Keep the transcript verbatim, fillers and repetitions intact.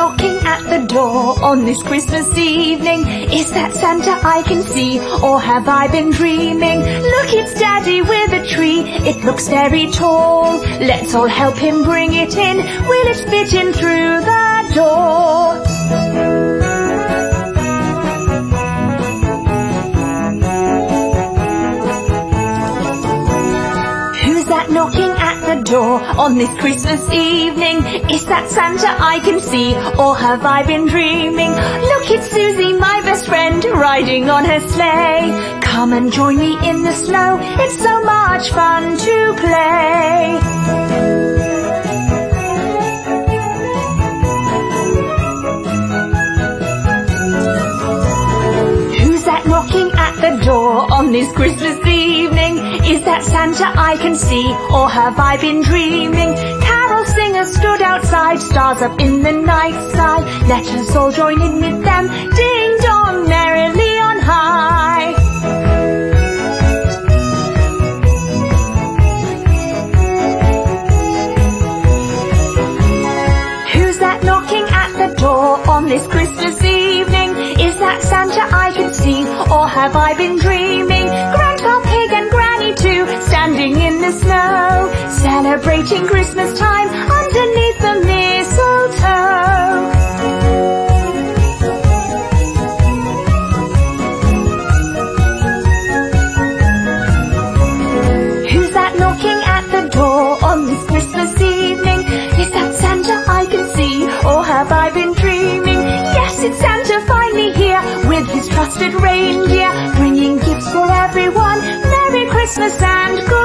knocking at the door on this Christmas evening? Is that Santa I can see, or have I been dreaming? Look, it's Daddy with a tree, it looks very tall. Let's all help him bring it in, will it fit in through the door? Knocking at the door on this Christmas evening? Is that Santa I can see, or have I been dreaming? Look, it's Susie, my best friend, riding on her sleigh. Come and join me in the snow, it's so much fun to play. Who's that knocking at the door on this Christmas evening? Is that Santa I can see, or have I been dreaming? Carol singers stood outside, stars up in the night sky. Let us all join in with them, ding dong merrily on high. Who's that knocking at the door on this Christmas evening? Is that Santa I can see, or have I been dreaming? Grandpa Pig and Granny too, standing in the snow, celebrating Christmas time underneath the mistletoe. Who's that knocking at the door on this Christmas evening? Is that Santa I can see, or have I been dreaming? Yes, it's Santa finally here, with his trusted reindeer, bringing gifts for everyone. Merry Christmas and good